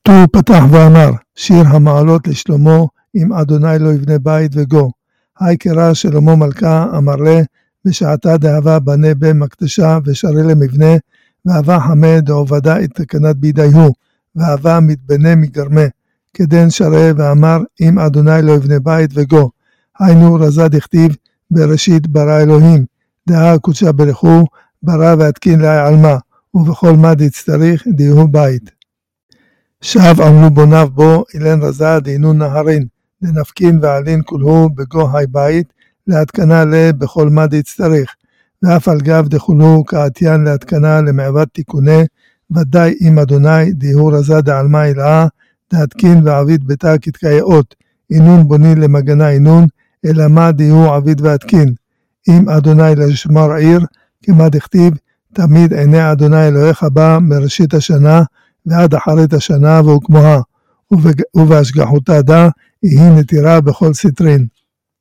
הוא פתח ואמר, שיר המעלות לשלמה, אם אדוני לא יבנה בית וגו. היי קרא שלמה מלכה, אמר לה, בשעתה דאבה בנה במקדשה ושרה למבנה, ואהבה חמד עובדה את תקנת בידי הוא, ואהבה מתבנה מגרמה, כדן שרה ואמר, אם אדוני לא יבנה בית וגו. היינו רזה דכתיב, בראשית ברא אלוהים, דעה קודשה ברכו, ברא והתקין לה עלמה, ובכל מה דצטריך דיהו בית. שב עמלו בוניו בו, אילן רזה דהינו נהרין, דנפקין ועלין כולהו בגו היי בית, להתקנה לה בכל מה דצטריך, ואף על גב דכולהו כעתיין להתקנה למעבד תיקונה, ודאי אם אדוני דיהו רזה דעלמה אלאה, להתקין ועביד ביתה כתקייאות, אינון בוני למגנה אינון, אלא מה דיהו עביד והתקין. אם אדוני לשמר עיר, כמה דכתיב, תמיד עיני אדוני אלוהיך בא מראשית השנה, ועד אחרית השנה והוא כמוה, ובהשגחותה דה, היא נתירה בכל סטרין.